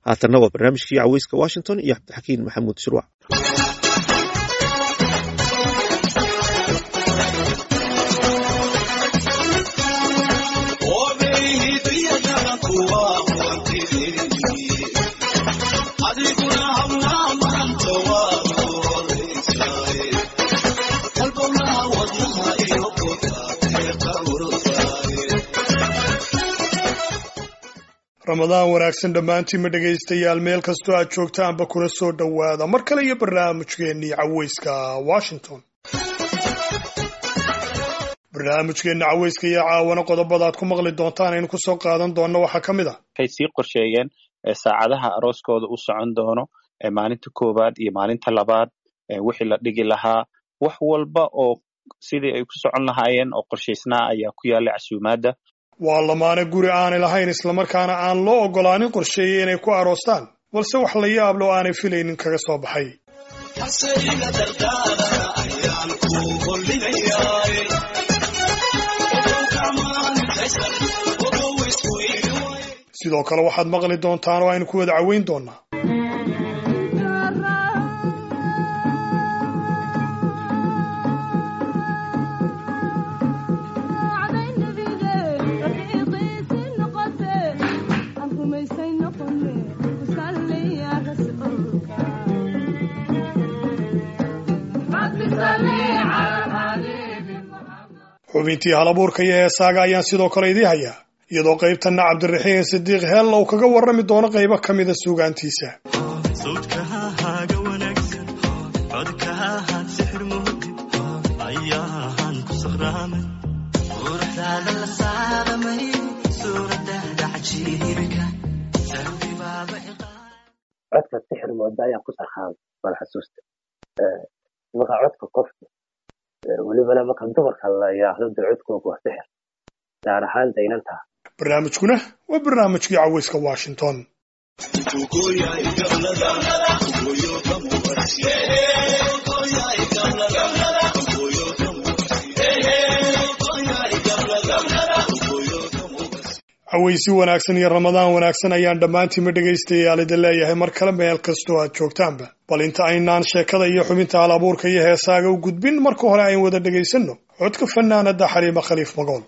haatanna waa barnaamijkii caweyska Washington iyo Cabdixakiin Maxamuud Shirwac. ramadaan wanaagsan dhammaantiin ma dhagaystayaal meel kastoo aad joogtaanba kuna soo dhowaada mar kale iyo barnaamijkeennii caweyska Washington. barnaamijkeenna caweyska iyo caawana qodobada aad ku maqli doontaan aynu ku soo qaadan doonno waxaa ka mid ah waxay sii qorsheeyeen saacadaha arooskooda u socon doono maalinta koowaad iyo maalinta labaad wixii la dhigi lahaa wax walba oo sidii ay ku socon lahaayeen oo qorshaysnaa ayaa ku yaalla casuumaadda. waa lamaane guri aanay lahayn islamarkaana aan loo ogolaanin qorsheeyey inay ku aroostaan balse wax la yaab loo aanay filaynin kaga soo baxay. sidoo kale waxaad maqli doontaan oo aynu ku wada caweyn doonaa xubintii halabuurka iyo heesaaga ayaan sidoo kale idii hayaa iyadoo qaybtanna cabdiraxiin sidiiq heel uu kaga warrami doono qaybo ka mida suugaantiisa. codka sixir mooda ayaa ku sarqaan bal xasuusta marka codka qofka welibana marka dumarka la yiraahdo codkooda waa sixir gaar ahaan daynanta. barnaamijkuna waa barnaamijkii caweyska Washington. caweysi wanaagsan iyo ramadaan wanaagsan ayaan dhammaantiinma dhegaystayaal idin leeyahay mar kale meel kastoo aad joogtaanba. bal inta aynaan sheekada iyo xubinta halabuurka iyo heesaaga u gudbin marka hore aynu wada dhegaysanno codka fanaanada Xaliima Khaliif Magool.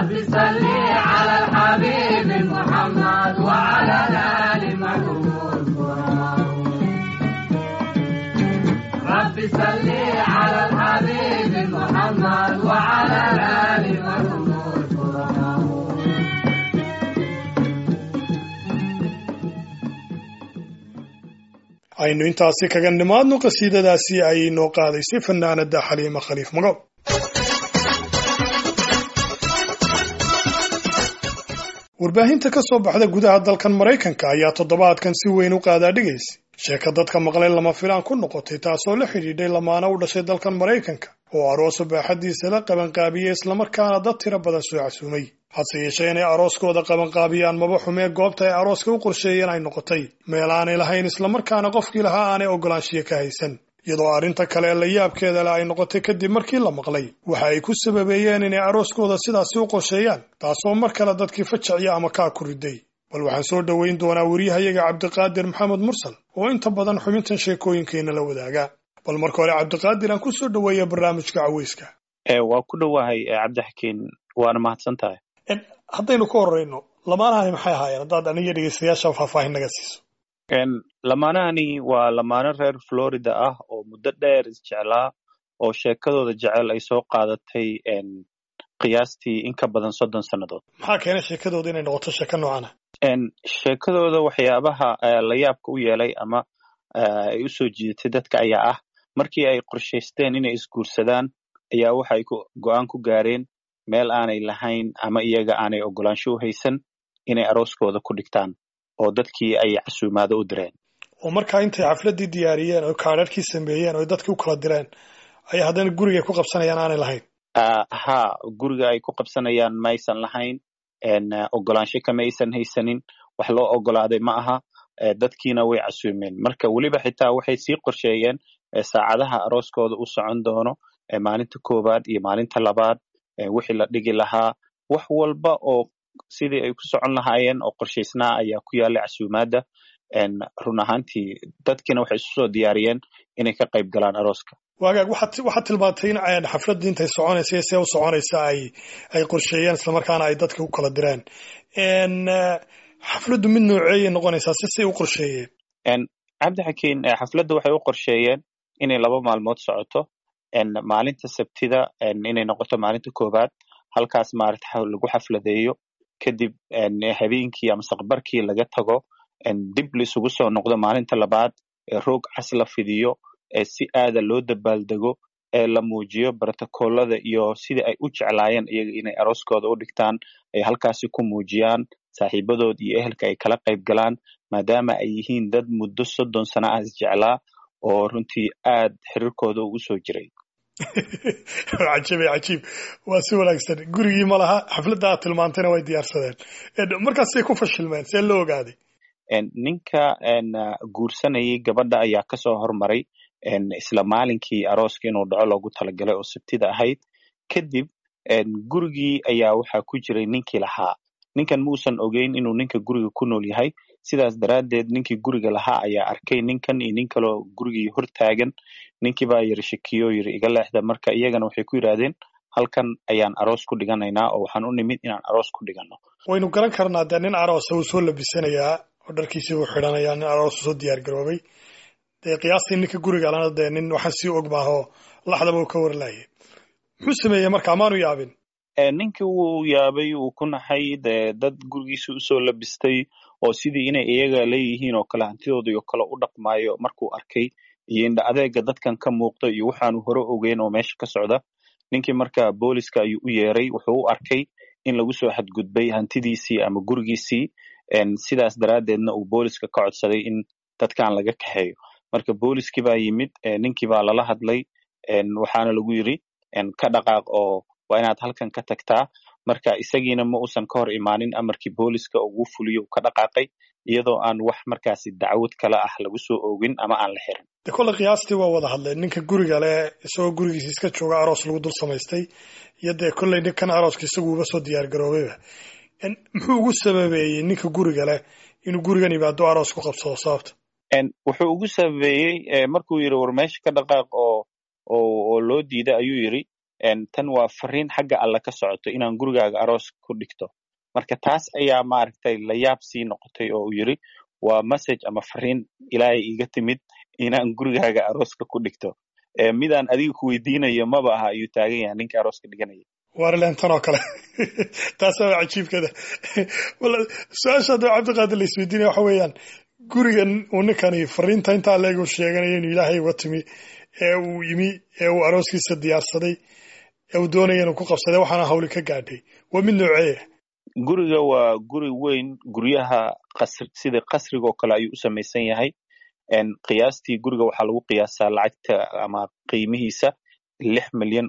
رب صل على الحبيب محمد وعلى الآل محمود رب صل على الحبيب محمد وعلى الآل محمود aynu intaasi kaga nimaadno qasiidadaasi ay noo qaadaysay fanaanada xaliima khaliif magow warbaahinta ka soo baxda gudaha dalkan maraykanka ayaa toddobaadkan si weyn u qaadaadhigaysa sheeko dadka maqlay lama filaan ku noqotay taasoo la xidhiidhay lamaana u dhashay dalkan maraykanka oo aroosa baaxaddiisa la qabanqaabiyey islamarkaana dad tiro badan soo casuumay hase yeeshee inay arooskooda qabanqaabiyaan maba xumee goobta ay arooska u qorsheeyeen ay noqotay meel aanay lahayn islamarkaana qofkii lahaa aanay ogolaanshiyo ka haysan iyadoo arrinta kale la yaabkeeda le ay noqotay kadib markii la maqlay waxa ay ku sababeeyeen inay arooskooda sidaasi u qorsheeyaan taasoo mar kale dadkii fajaciya ama kaa ku riday bal waxaan soo dhoweyn doonaa wariyahayaga cabdiqaadir maxamed mursal oo inta badan xubintan sheekooyinkeenna la wadaaga bal marka hore cabdiqaadir aan ku soo dhoweeya barnaamijka caweyska waa ku dhowahay cabdixakiin waana mahadsan tahay haddaynu ka horeyno lamaanahani maxay ahaayeen haddaad aniga dhegeystayaasha faahfaahin naga siiso lamaanahani waa lamaano reer Florida ah oo muddo dheer isjeclaa oo sheekadooda jecel ay soo qaadatay qiyaastii in ka badan 30 sannadood maxaa keenay sheekadooda inay noqoto sheeko noocan sheekadooda waxyaabaha la yaabka u yeelay ama ay u soo jiidatay dadka ayaa ah markii ay qorshaysteen inay isguursadaan ayaa waxay go'aan ku gaareen meel aanay lahayn ama iyaga aanay ogolaansho u haysan inay arooskooda ku dhigtaan oo dadkii ay casuumaado u direen oo markaa intay xafladii diyaariyeen oo kaadhadhkii sameeyeen oo dadkii u kala direen ayaa haddana guriga ay ku qabsanayaan aanay lahayn ha guriga ay ku qabsanayaan maysan lahayn ogolaansho kama aysan haysanin wax loo ogolaaday ma aha dadkiina way casuumeen marka weliba xitaa waxay sii qorsheeyeen saacadaha arooskooda u socon doono maalinta koowaad iyo maalinta labaad wixii la dhigi lahaa wax walba oo sidii ay ku socon lahaayeen oo qorshaysnaa ayaa ku yaallay casuumaadda run ahaantii dadkiina waxay isu soo diyaariyeen inay ka qayb galaan arooska waagaag waxaad tilmaantay in xafladdii intay soconaysa see u soconaysa ay qorsheeyeen islamarkaana ay dadka u kala direen xafladdu mid nooceeyay noqonaysaa si u qorsheeyeen cabdixakiin xafladda waxay u qorsheeyeen inay 2 maalmood socoto maalinta sabtida inay noqoto maalinta koowaad halkaas maaragtay lagu xafladeeyo kadib habeenkii ama saqbarkii laga tago dib lisugu soo noqdo maalinta labaad roog cas la fidiyo si aada loo dabaaldego la muujiyo brotokoolada iyo sidii ay u jeclaayeen iyaga inay arooskooda u dhigtaan ay halkaasi ku muujiyaan saaxiibadood iyo ehelka ay kala qayb galaan maadaama ay yihiin dad muddo 30 sano ah isjeclaa oo runtii aad xiriirkooda ugu soo jiray cajiib waa si wanaagsan gurigii ma laha xafladda aad tilmaantayna way diyaarsadeen markaasay ku fashilmeen see loo ogaaday ninka guursanayay gabadha ayaa kasoo hormaray isla maalinkii arooska inuu dhaco loogu talagalay oo sabtida ahayd kadib gurigii ayaa waxaa ku jiray ninkii lahaa ninkan muusan ogeyn inuu ninka guriga ku nool yahay sidaas daraaddeed ninkii guriga lahaa ayaa arkay ninkan iyo nin kaloo gurigii hor taagan ninkii baa yiri shakiyo yiri iga leexda marka iyagana waxay ku yiraahdeen halkan ayaan aroos ku dhiganaynaa oo waxaan u nimid inaan aroos ku dhigano waynu garan karnaa dee nin aroos uu soo labisanayaa oo dharkiisii uu xidhanayaa nin aroos soo diyaar garoobay dee qiyaastii ninka guriga lana dee nin waxaan sii og maaho laxdaba uu ka warlaayay muxuu sameeyey marka amaanu yaabin ninkii wuu yaabay uu ku naxay dad gurigiisa usoo labistay oo sidii inay iyaga leeyihiin oo kale hantidooda iyo kale u dhaqmaayo markuu arkay iyo indha adeega dadkan ka muuqda iyo waxaanu hore ogeyn oo meesha ka socda ninkii marka booliska ayuu u yeeray wuxuu u arkay in lagu soo xadgudbay hantidiisii ama gurigiisii sidaas daraaddeedna uu booliska ka codsaday in dadkan laga kaxeeyo marka booliskii baa yimid ninkii baa lala hadlay waxaana lagu yiri ka dhaqaaq oo waa inaad halkan ka tagtaa marka isagiina ma uusan ka hor imaanin amarkii booliska ugu fuliyo ka dhaqaaqay iyadoo aan wax markaasi dacwad kale ah lagu soo oogin ama aan la xirin de kole qiyaastii waa wada hadleen ninka guriga leh isagoo gurigiisa iska jooga aroos lagu dul samaystay iyo dee kolley ninkan arooska isaguuba soo diyaar garoobayba muxuu ugu sababeeyey ninka guriga leh inuu gurigan yimaado aroos ku qabsado sababta wuxuu ugu sababeeyey markuu yiri war meesha ka dhaqaaq oo loo diiday ayuu yiri tan waa fariin xagga alla ka socoto inaan gurigaaga aroos ku dhigto marka taas ayaa maaragtay la yaab sii noqotay oo uu yiri waa message ama fariin ilaahay iga timid inaan gurigaaga arooska ku dhigto midaan adiga ku weydiinayo maba aha ayuu taagan yahay ninka arooska dhiganaya warlentan oo kale taas waa cajiibkada wala su'aasha Cabdiqaadir la isweydiinay waxa weeyaan gurigan uu ninkani fariinta inta leego sheeganayo in ilaahay uga timi uu yimi uu arooskiisa diyaarsaday uu doonayay inuu ku qabsado waxaana hawli ka gaadhay waa mid noocee guriga waa guri weyn guryaha sida qasriga oo kale ayuu u samaysan yahay qiyaastii guriga waxaa lagu qiyaasaa lacagta ama qiimihiisa $6 milyan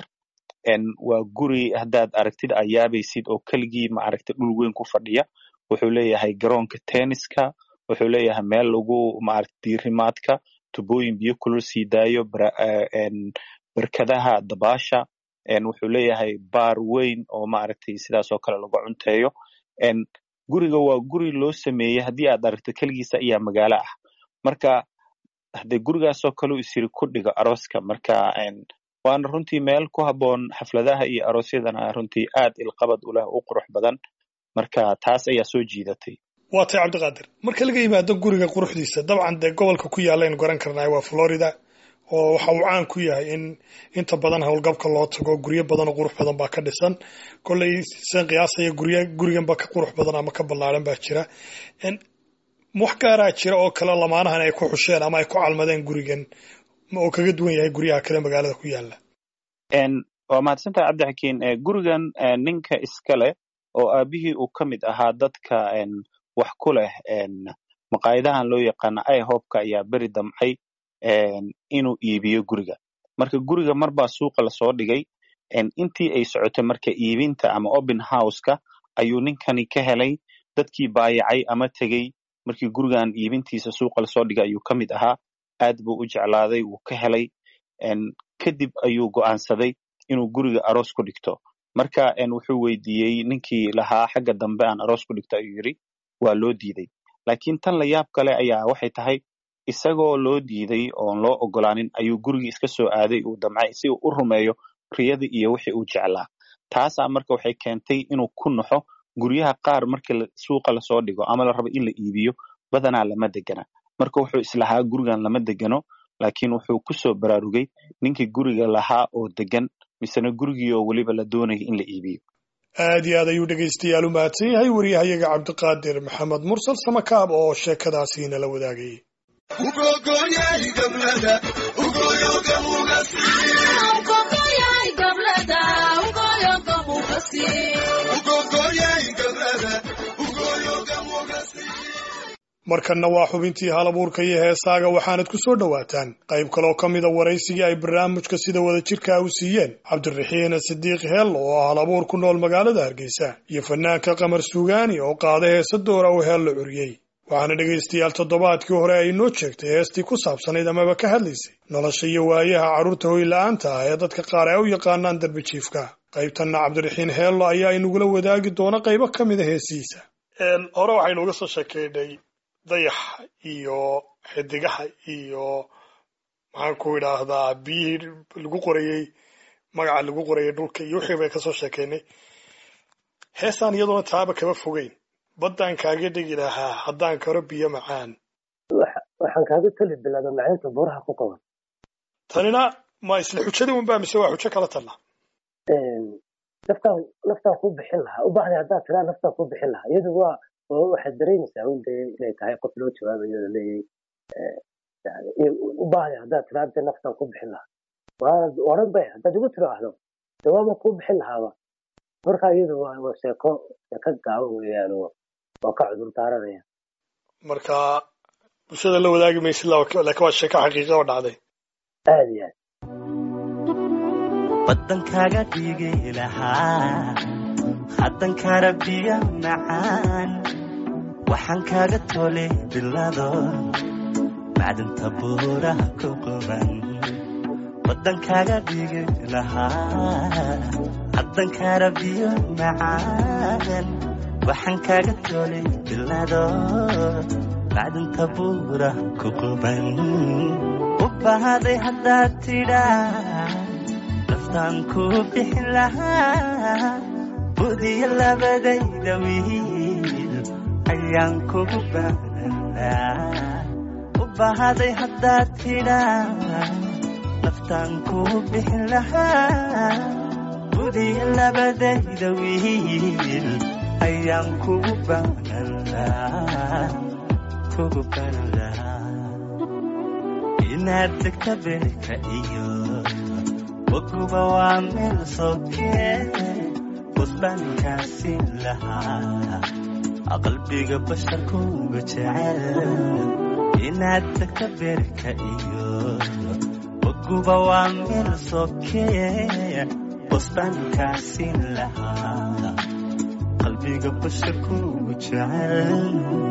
waa guri haddaad aragtid ayaabaysid oo keligii ma aragtid dhul weyn ku fadhiya wuxuu leeyahay garoonka tenniska wuxuu leeyahay meel lagu maaragtay diirimaadka tubooyin biyo kulul sii daayo barkadaha dabaasha wuxuu leeyahay baar weyn oo maaragtay sidaas oo kale lagu cunteeyo guriga waa guri loo sameeyay haddii aad aragto keligiisa ayaa magaalo ah marka haddii gurigaasoo kale uu isiri ku dhigo arooska marka waana runtii meel ku habboon xafladaha iyo aroosyadana runtii aad ilqabad u leh u qurux badan marka taas ayaa soo jiidatay waa tay Cabdiqaadir marka laga yimaado guriga quruxdiisa dabcan de gobolka ku yaala in garan karnaa waa Florida oo waxa uu caan ku yahay in inta badan hawlgabka loo tago guryo badan oo qurux badan baa ka dhisan kulay san qiyaasaya gurigan ba ka qurux badan ama ka ballaaran baa jira wax gaar ah jira oo kala lamaanahan ay ku xusheen ama ay ku calmadeen gurigan oo kaga duwan yahay guryaha kale magaalada ku yaala waa mahadsantahay Cabdixakiin gurigan ninka iskale oo aabihii uu ka mid ahaa dadka wax ku leh maqaayadahan loo yaqaan IHOP-ka ayaa beri damcay inuu iibiyo guriga marka guriga marba suuqa la soo dhigay intii ay socotay marka iibinta ama open house-ka ayuu ninkani ka helay dadkii baayacay ama tegay markii gurigan iibintiisa suuqa la soo dhigay ayuu ka mid ahaa aad buu u jeclaaday wuu ka helay kadib ayuu go'aansaday inuu guriga aroos ku dhigto marka wuxuu weydiiyey ninkii lahaa xagga dambe aan aroos ku dhigto ayuu yiri waa loo diiday laakiin tan la yaab kale ayaa waxay tahay isagoo loo diiday oo loo ogolaanin ayuu gurigii iska soo aaday uu damcay si uu u rumeeyo riyada iyo wixii uu jeclaa taasaa marka waxay keentay inuu ku naxo guryaha qaar markii suuqa la soo dhigo ama la rabo in la iibiyo badanaa lama degana marka wuxuu islahaa gurigan lama degano laakiin wuxuu ku soo baraarugay ninkii guriga lahaa oo degan misana gurigii oo weliba la doonayay in la iibiyo aad iyo aad ayuu dhegaystayaal u mahadsan yahay wariyahayaga Cabdiqaadir Maxamed Mursal Samakaab oo sheekadaasi nala wadaagay markana waa xubintii halabuurka iyo heesaaga waxaanad ku soo dhawaataan qayb kaloo ka mida waraysigii ay barnaamijka sida wada jirka u siiyeen Cabdiraxiin Sidiiq Heel oo halabuur ku nool magaalada Hargeysa iyo fanaanka Qamar Suugaani oo qaada heesa doora oo heel la curiyay waxaana dhegaystayaal toddobaadkii hore ay noo sheegtay heestii ku saabsanayd amaba ka hadlaysay nolosha iyo waayaha carruurta hoy la'aanta ah ee dadka qaar ay u yaqaanaan darbi jiifka qaybtanna Cabdiraxiin Heel ayaa inagula wadaagi doona qaybo ka mida heesiisa hore waxaynu uga soo sheekeynay dayax iyo xidigaha iyo maxaan ku idhaahdaa biyihii lagu qorayey magaca lagu qorayay dhulka iyo wixii bay kasoo sheekeynay heesaan iyadoona taaba kaba fogeyn baddaan kaaga dhigi lahaa haddaan karo biyo macaan waxaan kaaga tali bilaaba macaynta buuraha ku qaban tanina ma isla xujada unbaa mise waa xujo kala talla naftaan ku bixin lahaa u baahday haddaad tiraa naftaan ku bixin lahaa iyadu waa waxaad dareemaysaa inay tahay qof loo jawaabayo laleeyahay u baahday haddaad tiraa de naftaan ku bixin lahaa waanad odhan bay haddaad igu tiraahdo jawaaba ku bixin lahaaba marka iyadu waa sheeko gaaban weeyaan oo ka cudur daaranaya marka bulshada la wadaagi maysid laakiin waa sheeko xaqiiqa oo dhacday aad iyo aad waddankaaga dhigi lahaa haddan kara biyo macaan waxaan kaaga tole bilado macdanta buuraha ku quban waddankaaga dhigi lahaa haddan kara biyo macaan waxaan kaaga tole bilado macdanta buuraha ku quban u baahday haddaad tidhaa naftaan ku bixin lahaa budiya labadayda wiil ayaan kugu baahnaa u bahaday haddaad tidhaa naftaan ku bixin lahaa budiya labadayda wiil ayaan kugu baahnaa inaad tagta beerka iyo waguba waa meel sokee busbaankaasi lahaa qalbiga basharkuuga jecel inaad tagta beerka iyo waguba waa meel sokee busbaankaasi lahaa qalbiga basharkuuga jecel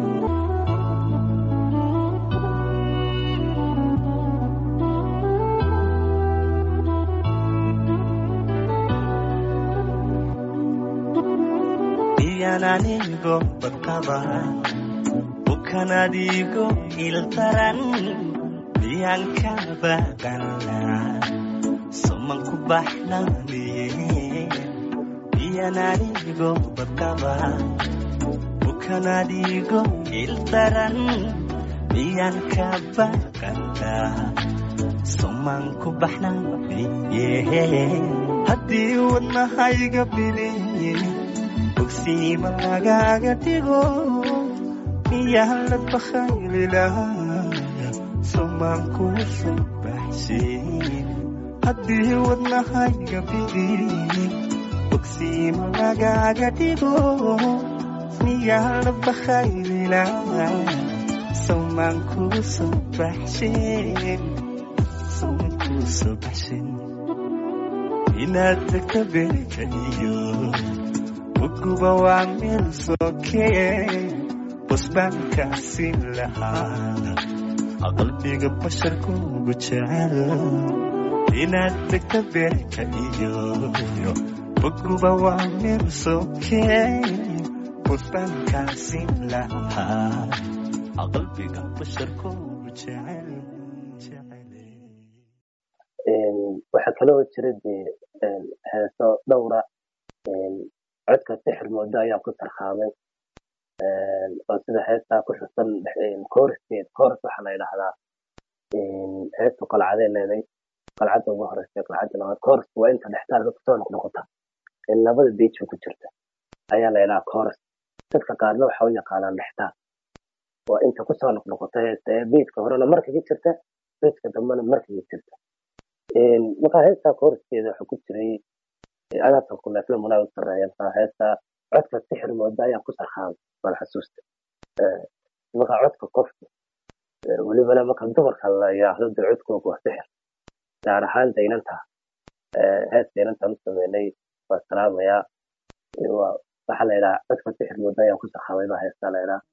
anigo badqaba bukanadigo iltaran biyaan ka baqanaa soman ku baxnaaniye biyaan anigo badqaba bukanadigo iltaran biyaan ka baqanaa soman ku baxnaaniye haddii wadnahayga biliye bogsiima lagaaga dhigo miyaan la bakhayli lahaa somaan kuu soo baxshin haddii wadnahayga biliye bogsiima lagaaga dhigo miyaan la bakhayli lahaa somaan kuu soo baxshin somaan kuu soo baxshin inaad tagta beerka iyo uguba waa meel sokee busbaankaasi lahaa qalbiga basharkuugu jecel inaad tagta beerka iyo uguba waa meel sokee busbaankaasi lahaa qalbiga basharkuugu jecel waxaa kaloo jira dee heeso dhowra codka sixir moodo ayaa ku tarkhaamay oo sida heestaa ku xusan kooriskeed kooris waxaa la yidhaahdaa heestu qalcadee leeday qalcadda ugu horeysa qalcadda labaad koorisku waa inta dhextaalka kusoo noqnoqota labada beejba ku jirta ayaa la yidhahaa kooris dadka qaarna waxa u yaqaanaan dhextaal waa inta kusoo noqnoqota heesta ee beedka horena markaga jirta beedka dambena markaga jirta markaa heestaa kooriskeeda waxaa ku jiray adaabta kuleefle munaa u sareeya heestaa codka sixir moodo ayaa ku tarkhaamay bal xasuusta markaa codka qofka welibana marka dumarka la yidhaahdo dee codkooga waa sixir gaar ahaan daynanta hees daynantaan u sameynay waa salaamayaa waxaa la yidhaha codka sixir moodo ayaa ku tarkhaamay baa heestaa la yidhaha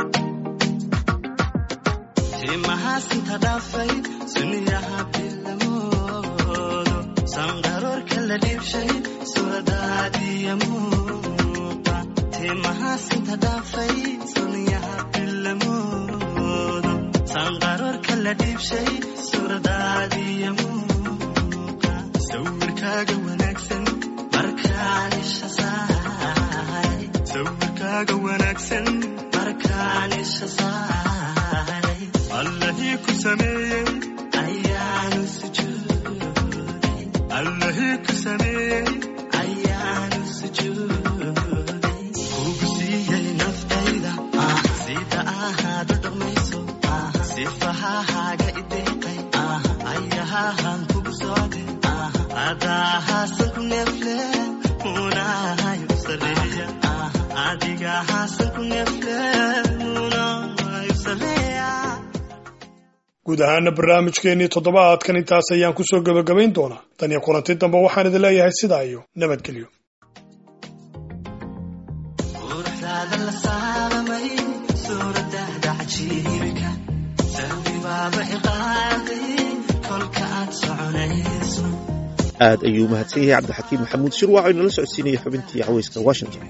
timahaasinta dhaafay suniyaha bilamoodo sanqaroorka la dhiibshay suuradaadiya muuqa timahaasinta dhaafay suniyaha bilamoodo sanqaroorka la dhiibshay suuradaadiya muuqa sawirkaaga wanaagsan markaan isha saaray sawirkaaga wanaagsan markaan isha saaray allahii ku sameeyey ayaanu sujuuday allahii ku sameeyey ayaanu sujuuday kugu siiyey naftayda sida ahaad u dhaqmayso sifahahaaga ideeqay ayahahan kugu socday adahaasan ku neefle munahayu sareeya adigahaasan ku neefle munahayu sareeya guud ahaana barnaamijkeennii toddobaadkan intaas ayaan ku soo gebagabayn doonaa tan iyo kulanti dambe waxaan idin leeyahay sidaa iyo nabadgelyo quruxdaada la saamay suuradaada cajiibka sawdibaaba iqaaday kolka aad soconayso aad ayuu mahadsan yahay cabdixakiim maxamuud shirwac oo inala socodsiinaya xubintii cawayska washington